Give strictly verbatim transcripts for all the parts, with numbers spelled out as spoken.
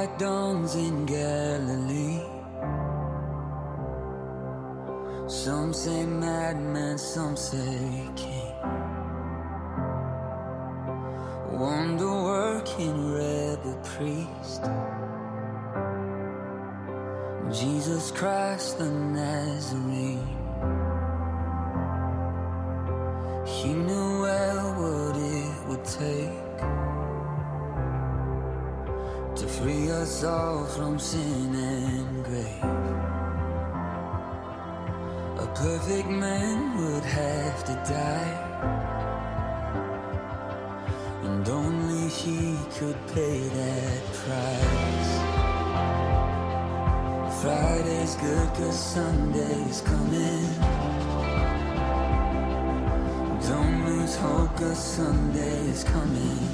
Twilight dawns in Galilee. Some say madman, some say king. Wonder-working rebel priest, Jesus Christ the Nazarene. He knew well what it would take to free us all from sin and grave. A perfect man would have to die, and only he could pay that price. Friday's good 'cause Sunday's coming. Don't lose hope 'cause Sunday's coming.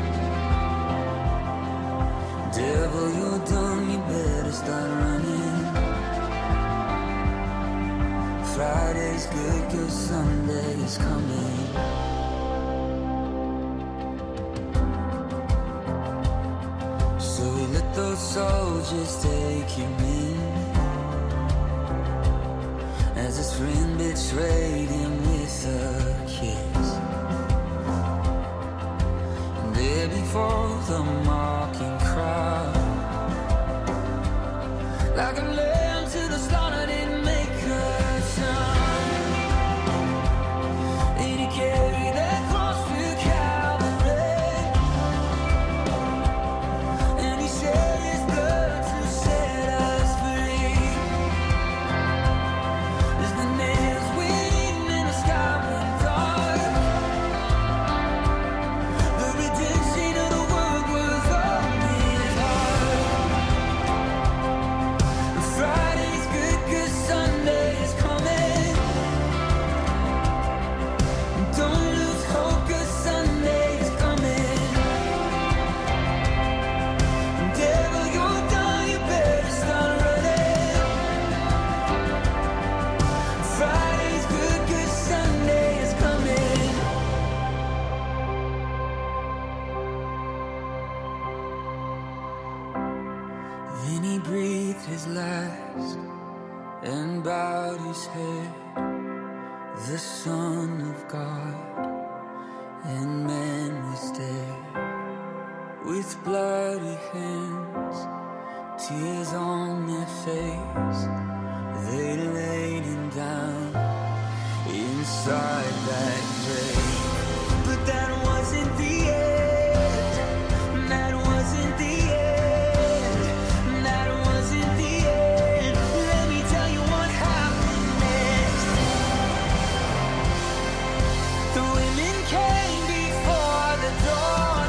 Devil, you're done, you better start running. Friday's good 'cause Sunday's coming. So he let those soldiers take him in, as his friend betrayed him with a kiss. And there before the mocking crowd, like a lamb to the slaughter, didn't make a sound. And he carried that cross to Calvary, and he shed his blood to set us free. As the nails went in the sky went dark, the redemption of the world was on his heart. Friday's good 'cause Sunday's coming. Don't lose hope 'cause Sunday's coming. Devil, you're done, you better start running. Friday's good 'cause Sunday is coming. Then he breathed his last and bowed his head. The Son of God and man was dead. With bloody hands, tears on their face, they laid him down inside that grave. But that wasn't the end. That wasn't the end. That wasn't the end. Let me tell you what happened next. The women came before the dawn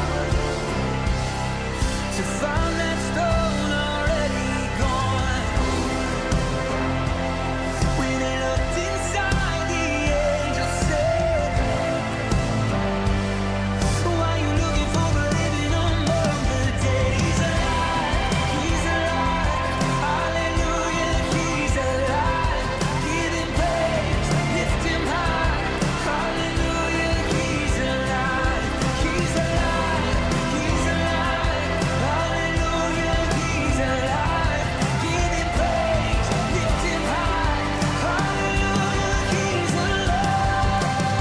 to find that stone already gone. When they looked inside, the angel said, "Why you looking for the living among the dead? He's alive, he's alive, hallelujah, he's alive. Give him praise, lift him high, hallelujah, he's alive, he's alive, he's alive, hallelujah, he's alive. Give him praise, lift him high, hallelujah, he's alive,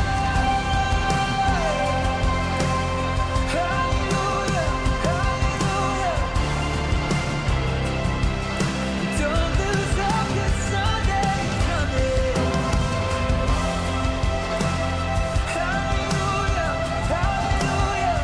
hallelujah, hallelujah. Don't lose hope 'cause Sunday's coming. Hallelujah, hallelujah.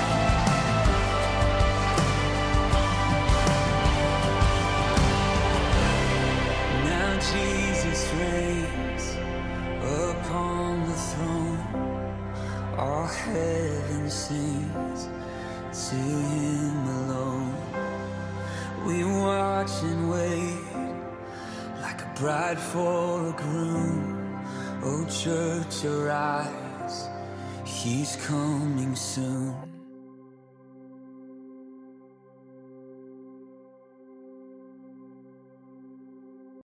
Now Jesus reigns upon the throne. All heaven sings to him alone. We watch and wait like a bride for a groom. Oh, church, arise, he's coming soon.